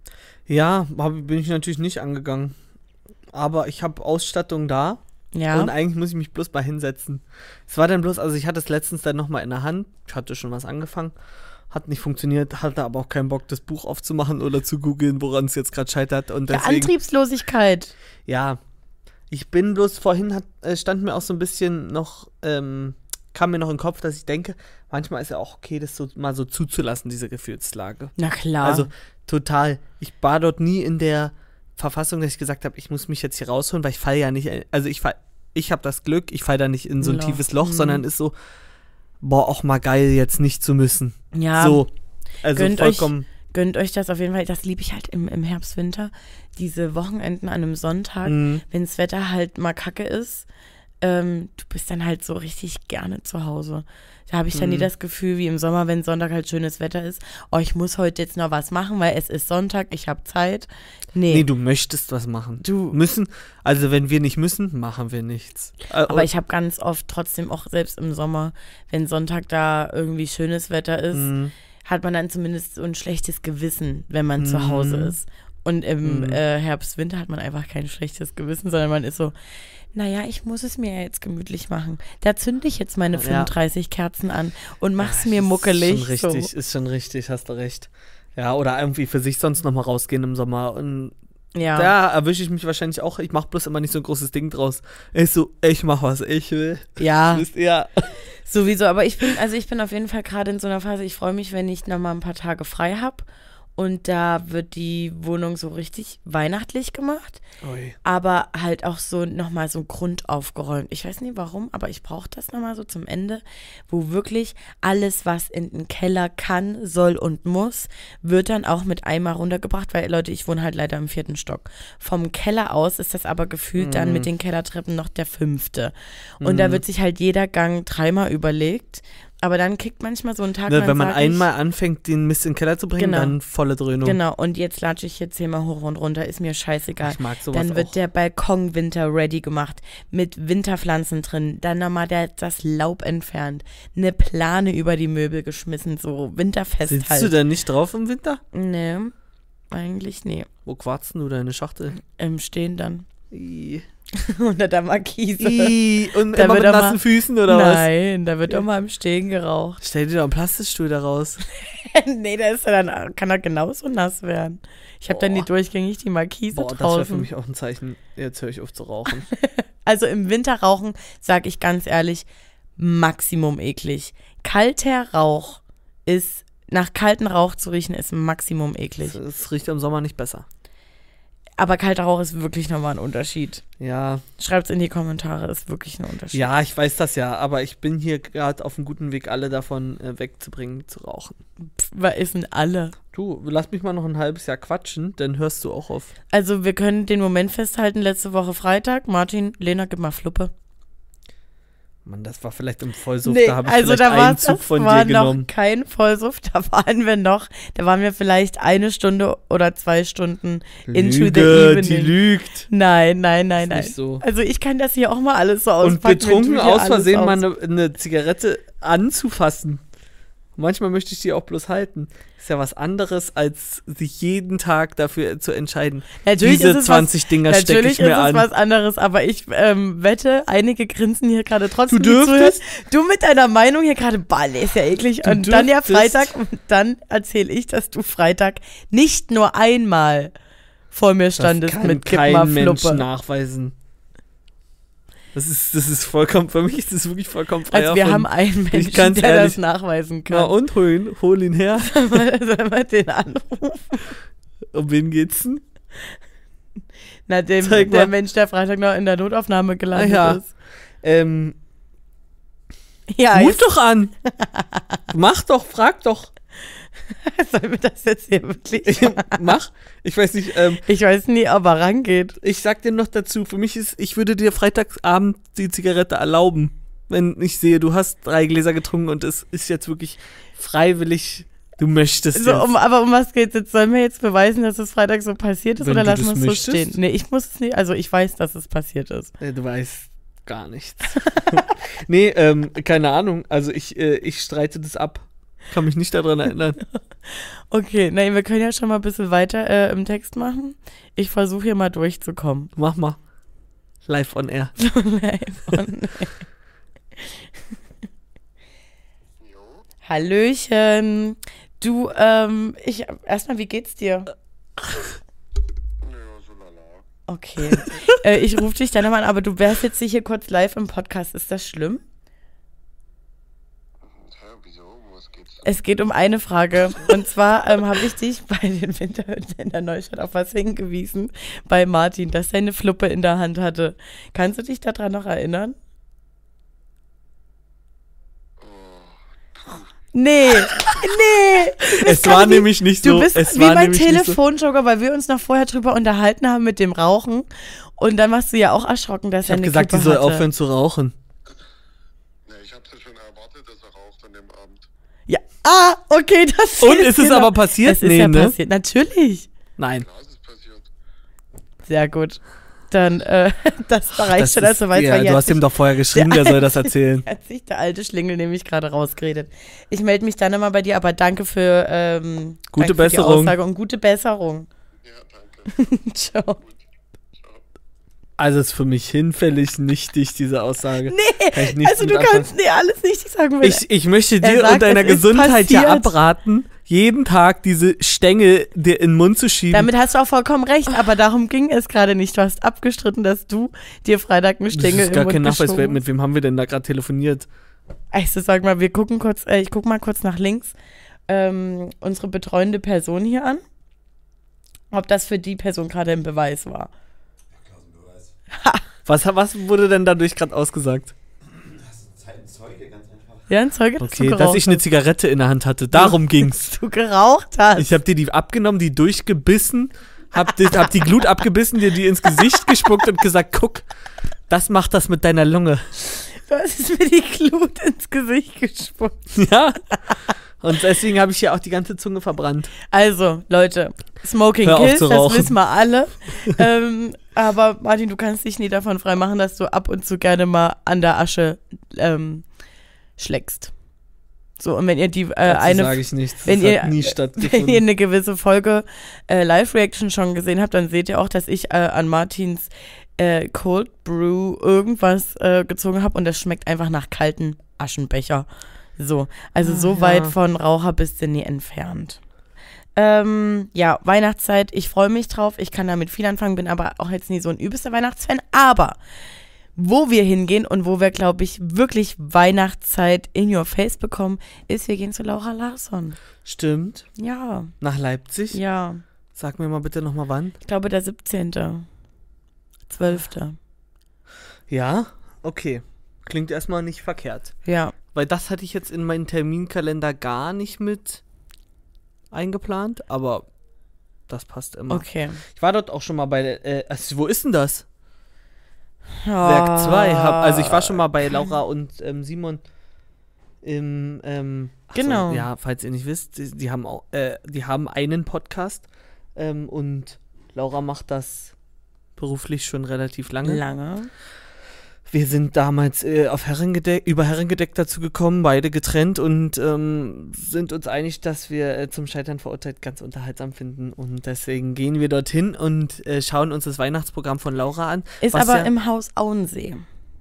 Ja, hab, bin ich natürlich nicht angegangen. Aber ich habe Ausstattung da. Ja, Und eigentlich muss ich mich bloß mal hinsetzen. Es war dann bloß, also ich hatte es letztens dann nochmal in der Hand. Ich hatte schon was angefangen. Hat nicht funktioniert, hatte aber auch keinen Bock, das Buch aufzumachen oder zu googeln, woran es jetzt gerade scheitert. Und ja, deswegen, Antriebslosigkeit. ja, ich bin bloß, vorhin hat, äh, stand mir auch so ein bisschen noch, ähm, kam mir noch in den Kopf, dass ich denke, manchmal ist ja auch okay, das so mal so zuzulassen, diese Gefühlslage. Na klar. Also total. Ich war dort nie in der Verfassung, dass ich gesagt habe, ich muss mich jetzt hier rausholen, weil ich falle ja nicht, also ich fall, ich habe das Glück, ich falle da nicht in so ein Loch. tiefes Loch, Mhm. sondern ist so, boah, auch mal geil, jetzt nicht zu müssen. ja. So, also Gönnt euch- vollkommen, Gönnt euch das auf jeden Fall. Das liebe ich halt im, im Herbst, Winter. Diese Wochenenden an einem Sonntag, mh, wenn das Wetter halt mal kacke ist, ähm, du bist dann halt so richtig gerne zu Hause. Da habe ich dann nie Mhm. das Gefühl, wie im Sommer, wenn Sonntag halt schönes Wetter ist, oh, ich muss heute jetzt noch was machen, weil es ist Sonntag, ich habe Zeit. Nee, nee, du möchtest was machen. du, Müssen, also wenn wir nicht müssen, machen wir nichts. Äh, aber ich habe ganz oft trotzdem auch selbst im Sommer, wenn Sonntag da irgendwie schönes Wetter ist, mh, hat man dann zumindest so ein schlechtes Gewissen, wenn man zu Hause Mhm. ist. Und im Mhm. äh, Herbst, Winter hat man einfach kein schlechtes Gewissen, sondern man ist so, naja, ich muss es mir ja jetzt gemütlich machen. Da zünde ich jetzt meine Ja. fünfunddreißig Kerzen an und mach's ja, mir ist muckelig. Schon richtig, So. ist schon richtig, hast du recht. Ja, oder irgendwie für sich sonst nochmal rausgehen im Sommer und Ja. Da erwische ich mich wahrscheinlich auch. Ich mache bloß immer nicht so ein großes Ding draus. Ich so, ich mach was ich will. Ja. Wisst ihr? Sowieso, aber ich bin, also ich bin auf jeden Fall gerade in so einer Phase, ich freue mich, wenn ich nochmal ein paar Tage frei habe. Und da wird die Wohnung so richtig weihnachtlich gemacht. Ui. Aber halt auch so nochmal so grundaufgeräumt. Ich weiß nicht warum, aber ich brauche das nochmal so zum Ende, wo wirklich alles, was in den Keller kann, soll und muss, wird dann auch mit Eimer runtergebracht, weil, Leute, ich wohne halt leider im vierten Stock. Vom Keller aus ist das aber gefühlt mm. dann mit den Kellertreppen noch der fünfte. Und mm. da wird sich halt jeder Gang dreimal überlegt. Aber dann kickt manchmal so ein Tag, ne, wenn man einmal ich, anfängt, den Mist in den Keller zu bringen, genau, dann volle Dröhnung. Genau, und jetzt latsche ich hier zehnmal hoch und runter, ist mir scheißegal. Ich mag sowas Dann wird auch. der Balkon winter ready gemacht, mit Winterpflanzen drin, dann nochmal der, das Laub entfernt, eine Plane über die Möbel geschmissen, so winterfest Sitzt halt. du da nicht drauf im Winter? Nee, eigentlich nee. Wo quarzen du deine Schachtel? Im Stehen dann. I. Unter der Markise. I. Und da immer mit nassen mal, Füßen oder nein, was? Nein, da wird doch mal im Stehen geraucht. Stell dir doch einen Plastikstuhl da raus. Nee, da ist er dann, kann er genauso nass werden. Ich habe dann nie durchgängig die Markise Boah, draußen. das wäre für mich auch ein Zeichen, jetzt höre ich auf zu rauchen. Also im Winter rauchen, sag ich ganz ehrlich, Maximum eklig. Kalter Rauch ist, nach kaltem Rauch zu riechen, ist Maximum eklig. Es riecht im Sommer nicht besser. Aber kalter Rauch ist wirklich nochmal ein Unterschied. Ja. Schreibt's in die Kommentare, ist wirklich ein Unterschied. Ja, ich weiß das ja, aber ich bin hier gerade auf einem guten Weg, alle davon äh, wegzubringen, zu rauchen. Pff, was ist denn alle? Du, lass mich mal noch ein halbes Jahr quatschen, dann hörst du auch auf. Also wir können den Moment festhalten, letzte Woche Freitag. Martin, Lena, gib mal Fluppe. Mann, das war vielleicht im Vollsuff, nee, da habe ich also vielleicht da einen Zug von dir war genommen. Noch kein Vollsuff, da waren wir noch, da waren wir vielleicht eine Stunde oder zwei Stunden Lüge, into the evening. Die lügt. Nein, nein, nein, ist nein. Nicht so. Also ich kann das hier auch mal alles so auspacken. Und betrunken aus Versehen aus- mal eine, eine Zigarette anzufassen. Manchmal möchte ich die auch bloß halten. Ist ja was anderes, als sich jeden Tag dafür zu entscheiden. Natürlich Diese ist es zwanzig was, Dinger stecke ich mir Natürlich an. ist es was anderes, aber ich ähm, wette, einige grinsen hier gerade trotzdem. Du die zuhören. dürftest? Du mit deiner Meinung hier gerade, bah, nee, ist ja eklig. Du und dann ja dürftest? Freitag, und dann erzähle ich, dass du Freitag nicht nur einmal vor mir standest das kann mit Gib kein mal Mensch Fluppe. nachweisen. Das ist, das ist vollkommen, für mich ist das wirklich vollkommen frei. Also wir haben einen Menschen, ganz der ehrlich, das nachweisen kann. Na und, hol ihn, hol ihn her. Sollen wir den anrufen? Um wen geht's denn? Na, dem, Zeig der mal. Mensch, der Freitag noch in der Notaufnahme gelandet Ah, ja. ist. Ähm, Ja, ruf jetzt doch an. Mach doch, frag doch. sollen wir das jetzt hier wirklich machen? Mach. Ich weiß nicht, ähm, Ich weiß nie, ob er rangeht. ich sag dir noch dazu, für mich ist, ich würde dir Freitagsabend die Zigarette erlauben, wenn ich sehe, du hast drei Gläser getrunken und es ist jetzt wirklich freiwillig, du möchtest So, jetzt. um, aber um was geht's jetzt? Sollen wir jetzt beweisen, dass es Freitag so passiert ist Wenn oder du lassen wir das es so möchtest. stehen? Nee, ich muss es nicht. Also ich weiß, dass es passiert ist. Äh, Du weißt gar nichts. Nee, ähm, keine Ahnung, also ich, äh, ich streite das ab. Kann mich nicht daran erinnern. Okay, nein, wir können ja schon mal ein bisschen weiter äh, im Text machen. Ich versuche hier mal durchzukommen. Mach mal. Live on air. Hallöchen. Du, ähm, ich, erstmal, wie geht's dir? Okay. äh, ich rufe dich dann nochmal an, aber du wärst jetzt hier kurz live im Podcast. Ist das schlimm? Es geht um eine Frage. Und zwar ähm, habe ich dich bei den Winterhütten in der Neustadt auf was hingewiesen, bei Martin, dass er eine Fluppe in der Hand hatte. Kannst du dich daran noch erinnern? Nee, nee. Du bist Es war gerade wie- nämlich nicht Du so. bist es wie war mein nämlich nicht so. Telefonjoker, weil wir uns noch vorher drüber unterhalten haben mit dem Rauchen. Und dann warst du ja auch erschrocken, dass Ich er habe eine gesagt, die Kippe soll hatte. aufhören zu rauchen. Ja, ich hab's ja schon erwartet, dass er raucht an dem Abend. Ja. Ah, okay, das Und ist es genau- aber passiert? Es ist Nee, ja ne? passiert, natürlich. Nein. Klar ist es passiert. Sehr gut. Dann, äh, das reicht Das schon, ist- also weiß ja, weil du hast ihm doch vorher geschrieben, der soll das erzählen. Hat sich der alte Schlingel nämlich gerade rausgeredet. Ich melde mich dann nochmal bei dir, aber danke für, ähm, Gute danke für die Besserung. Aussage und gute Besserung. Ja, danke. Ciao. Also ist für mich hinfällig nichtig, diese Aussage. Nee, Kann ich nichts also du mit anfangen. kannst nee, alles nichtig sagen. weil- Ich, ich möchte Er dir sagt, und deiner es ist Gesundheit ja passiert. abraten, jeden Tag diese Stängel dir in den Mund zu schieben. Damit hast du auch vollkommen recht, aber darum ging es gerade nicht. Du hast abgestritten, dass du dir Freitag einen Stängel das ist gar im Mund kein Nachweis. geschoben. Mit wem haben wir denn da gerade telefoniert? Also sag mal, wir gucken kurz, äh, ich guck mal kurz nach links ähm, unsere betreuende Person hier an. Ob das für die Person gerade ein Beweis war. Was, was wurde denn dadurch gerade ausgesagt? Das ist halt ein Zeuge, ganz einfach. Ja, ein Zeuge, dass Okay, du dass ich eine hast. Zigarette in der Hand hatte. Darum ging's. Du geraucht hast. Ich habe dir die abgenommen, die durchgebissen, hab die, hab die Glut abgebissen, dir die ins Gesicht gespuckt und gesagt, guck, das macht das mit deiner Lunge. Du hast mir die Glut ins Gesicht gespuckt. Ja. Und deswegen habe ich hier auch die ganze Zunge verbrannt. Also, Leute, Smoking Hör auf kills, zu das rauchen. wissen wir alle. ähm, aber Martin, du kannst dich nie davon freimachen, dass du ab und zu gerne mal an der Asche ähm, schlägst. So, und wenn ihr die äh, Dazu eine sage ich nichts. Das wenn hat ihr, nie wenn stattgefunden. ihr eine gewisse Folge äh, Live-Reaction schon gesehen habt, dann seht ihr auch, dass ich äh, an Martins äh, Cold Brew irgendwas äh, gezogen habe und das schmeckt einfach nach kalten Aschenbecher. So, also Ah, so ja. weit von Raucher bis Sinne entfernt. Ähm, ja, Weihnachtszeit, ich freue mich drauf, ich kann damit viel anfangen, bin aber auch jetzt nie so ein übelster Weihnachtsfan, aber wo wir hingehen und wo wir, glaube ich, wirklich Weihnachtszeit in your face bekommen, ist, wir gehen zu Laura Larsson. Stimmt. Ja, Nach Leipzig. ja, Sag mir mal bitte nochmal wann. ich glaube der siebzehnte zwölfte Ja, okay. Klingt erstmal nicht verkehrt. Ja, Weil das hatte ich jetzt in meinen Terminkalender gar nicht mit eingeplant, aber das passt immer. okay. Ich war dort auch schon mal bei, äh, also wo ist denn das? Ja. Werk zwei. Hab, also ich war schon mal bei Laura und ähm, Simon im, ähm, ach so, Genau. ja, falls ihr nicht wisst, die, die haben auch, äh, die haben einen Podcast ähm, und Laura macht das beruflich schon relativ lange. Lange. Wir sind damals äh, auf Herrengedeck, über Herrengedeck dazu gekommen, beide getrennt und ähm, sind uns einig, dass wir äh, zum Scheitern verurteilt ganz unterhaltsam finden und deswegen gehen wir dorthin und äh, schauen uns das Weihnachtsprogramm von Laura an. Ist was aber ja, im Haus Auensee.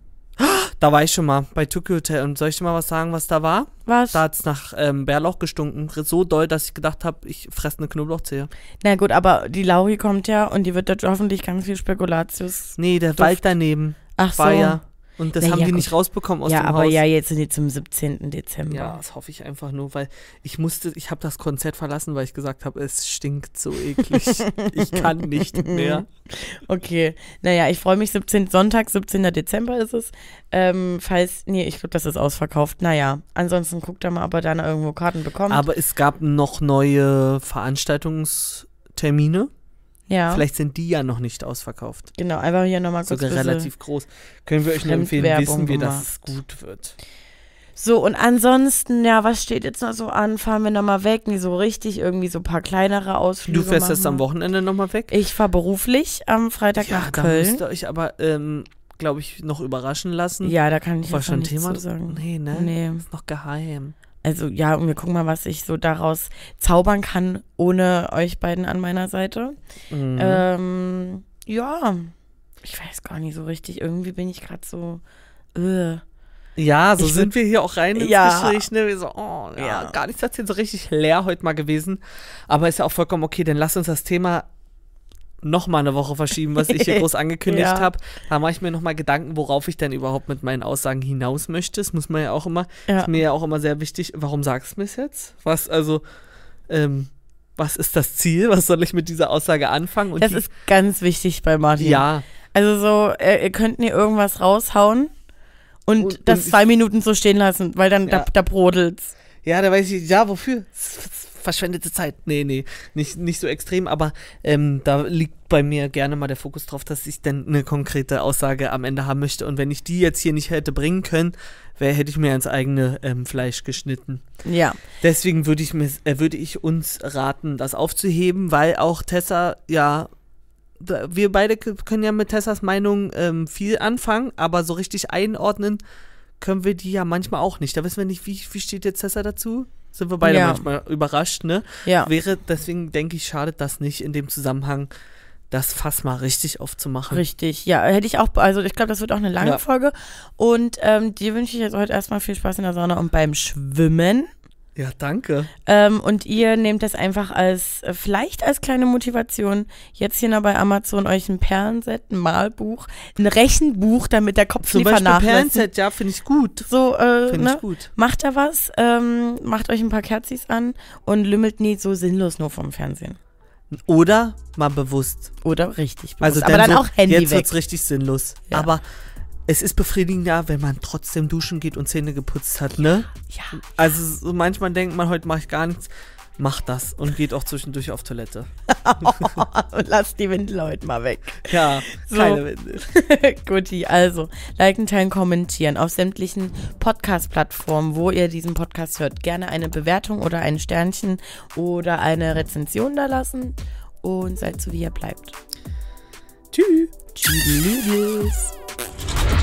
Da war ich schon mal bei Tokyo Hotel und soll ich dir mal was sagen, was da war? Was? Da hat es nach ähm, Bärlauch gestunken, so doll, dass ich gedacht habe, ich fresse eine Knoblauchzehe. Na gut, aber die Lauri kommt ja und die wird dort hoffentlich ganz viel Spekulatius. Nee, der Duft. Wald daneben Ach so. war ja, und das Na haben ja, die gut. nicht rausbekommen aus Ja, dem aber Haus. ja, jetzt sind die zum siebzehnten Dezember. Ja, das hoffe ich einfach nur, weil ich musste, ich habe das Konzert verlassen, weil ich gesagt habe, es stinkt so eklig. Ich kann nicht mehr. Okay, naja, ich freue mich, siebzehnten Sonntag, siebzehnten Dezember ist es. Ähm, falls, nee, ich glaube, das ist ausverkauft. Naja, ansonsten guckt da mal, ob er dann irgendwo Karten bekommt. Aber es gab noch neue Veranstaltungstermine. ja, Vielleicht sind die ja noch nicht ausverkauft. genau, einfach hier nochmal kurz Sogar bisschen- relativ groß. Können wir euch nur empfehlen, Fremdwerbung wissen wir, dass es gemacht. gut wird. So, und ansonsten, ja, was steht jetzt noch so an? Fahren wir nochmal weg? Nee, so richtig, irgendwie so ein paar kleinere Ausflüge Du fährst machen. jetzt am Wochenende nochmal weg? Ich fahre beruflich am Freitag ja, nach da Köln. müsst ihr euch aber, ähm, glaube ich, noch überraschen lassen. Ja, da kann ich War jetzt schon noch nichts Thema? zu sagen. Nee, ne? Nee. Ist noch geheim. Also ja, und wir gucken mal, was ich so daraus zaubern kann, ohne euch beiden an meiner Seite. Mhm. Ähm, ja, ich weiß gar nicht so richtig. Irgendwie bin ich gerade so, äh. Ja, so Ich sind wir hier auch rein ins Ja. Gespräch, ne? Wir so, oh, ja, Ja. gar nichts erzählen, so richtig leer heute mal gewesen. Aber ist ja auch vollkommen okay, dann lass uns das Thema noch mal eine Woche verschieben, was ich hier groß angekündigt Ja. habe. Da mache ich mir noch mal Gedanken, worauf ich denn überhaupt mit meinen Aussagen hinaus möchte. Das muss man ja auch immer, Ja. ist mir ja auch immer sehr wichtig. Warum sagst du mir jetzt? Was, also, ähm, was ist das Ziel? Was soll ich mit dieser Aussage anfangen? Und Das die, ist ganz wichtig bei Martin. ja, Also so, äh, ihr könnt mir irgendwas raushauen und, Und- das und ich- zwei Minuten so stehen lassen, weil dann Ja. da, da brodelt's. Ja, da weiß ich, ja, wofür? Das ist verschwendete Zeit. Nee, nee, nicht, nicht so extrem, aber ähm, da liegt bei mir gerne mal der Fokus drauf, dass ich dann eine konkrete Aussage am Ende haben möchte. Und wenn ich die jetzt hier nicht hätte bringen können, wär, hätte ich mir ins eigene ähm, Fleisch geschnitten. Ja. Deswegen würde ich, mir, äh, würde ich uns raten, das aufzuheben, weil auch Tessa, ja, da, wir beide k- können ja mit Tessas Meinung ähm, viel anfangen, aber so richtig einordnen können wir die ja manchmal auch nicht. Da wissen wir nicht, wie, wie steht jetzt Tessa dazu? Sind wir beide Ja. manchmal überrascht, ne? Ja. Wäre, deswegen denke ich, schadet das nicht in dem Zusammenhang, das Fass mal richtig aufzumachen. Richtig, ja, hätte ich auch, also ich glaube, das wird auch eine lange Ja. Folge und ähm, dir wünsche ich jetzt heute erstmal viel Spaß in der Sonne und beim Schwimmen. Ja, danke. Ähm, und ihr nehmt das einfach als, äh, vielleicht als kleine Motivation, jetzt hier noch bei Amazon euch ein Perlenset, ein Malbuch, ein Rechenbuch, damit der Kopf Zum nie Beispiel vernachlässigt. Perlenset, ja, finde ich gut. So, äh, Finde ne? ich gut. Macht da was, ähm, macht euch ein paar Kerzis an und lümmelt nie so sinnlos nur vom Fernsehen. Oder mal bewusst. Oder richtig bewusst. Also aber dann so, auch Handy jetzt weg. wird's richtig sinnlos. Ja. Aber es ist befriedigender, wenn man trotzdem duschen geht und Zähne geputzt hat, ne? Ja. Also so manchmal denkt man, heute mache ich gar nichts. Macht das und geht auch zwischendurch auf Toilette. Und lasst die Windel heute mal weg. Ja, So. keine Windel. Guti, also liken, teilen, kommentieren auf sämtlichen Podcast-Plattformen, wo ihr diesen Podcast hört. Gerne eine Bewertung oder ein Sternchen oder eine Rezension da lassen und seid so, wie ihr bleibt. Tschüss. Tschüss.